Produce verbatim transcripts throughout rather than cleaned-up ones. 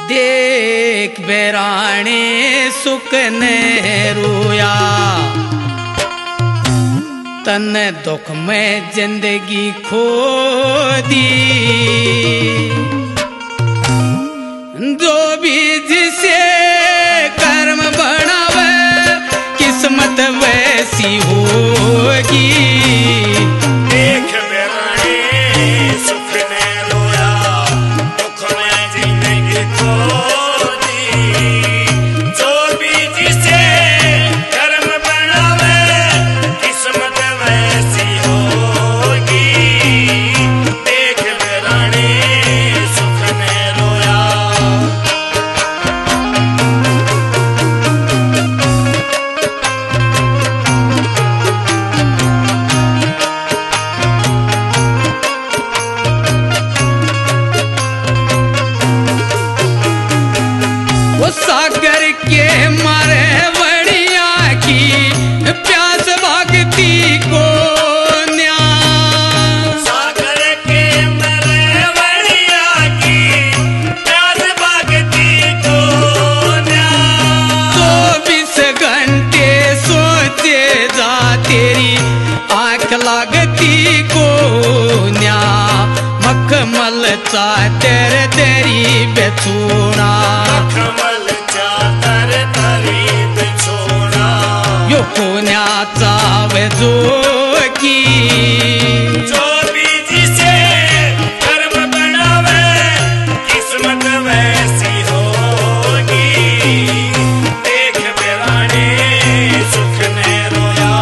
देख बेराणे सुख ने रोया, तन दुख में जिंदगी खो दी। जो बीज से कर्म बढ़ावे किस्मत वैसी होगी। देख बेराणे सुख ने रोया, दुख में जिंदगी खो दी। जो बीज से कर्म बढ़ावे किस्मत वैसी होगी। देख बेराणे सुख ने रोया। सागर के मारे बढ़िया की प्यास भक्ति को न्या। सागर के मारे बढ़िया की प्यास भक्ति को न्या। चौबीस घंटे सोचे जा तेरी आंख लागती को न्या। मखमल चादर तेरी बेचूना, यो कोण्याचा जोगी। जो बीज से कर्म बनावे किस्मत वैसी होगी। देख बेराणे सुख ने रोया।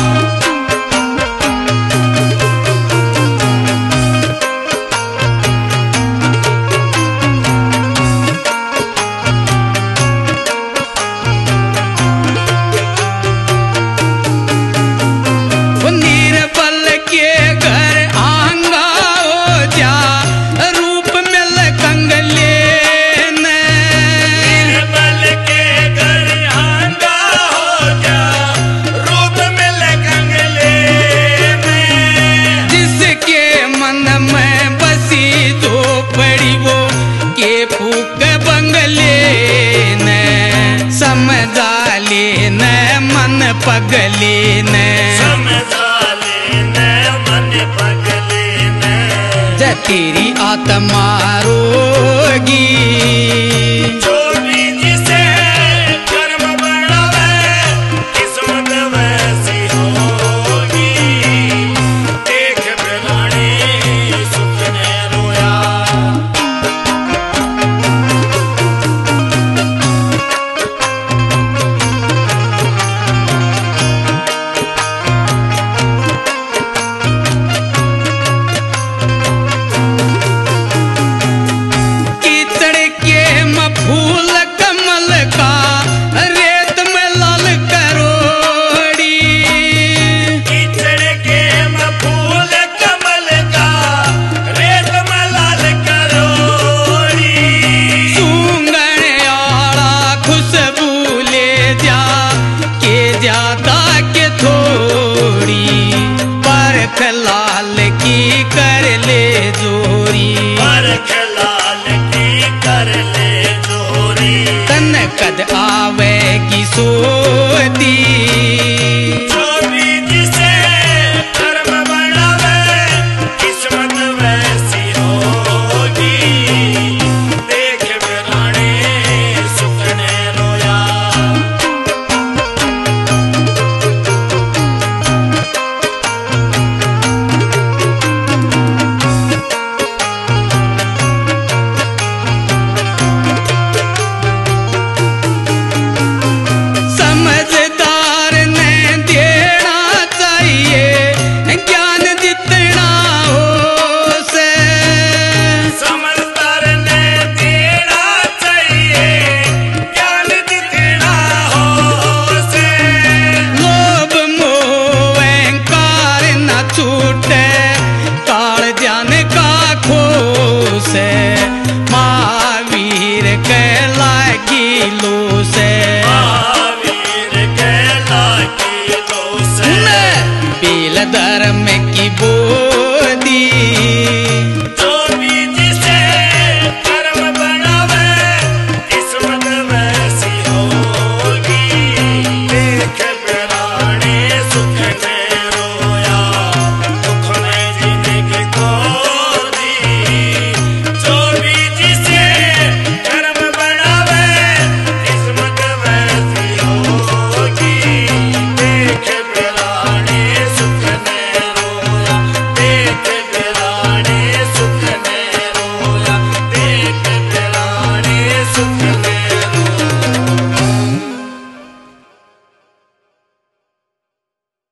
निर्बल के घर आंगा हो जा, रूप मिल कंगले ने। निर्बल के घर आंगा हो जा, रूप मिल कंगले में। जिसके मन में बसी झोपड़ी वो के फूक बंगले ने। समझा ले न मन पगले ने, तेरी आत्मा रोगी।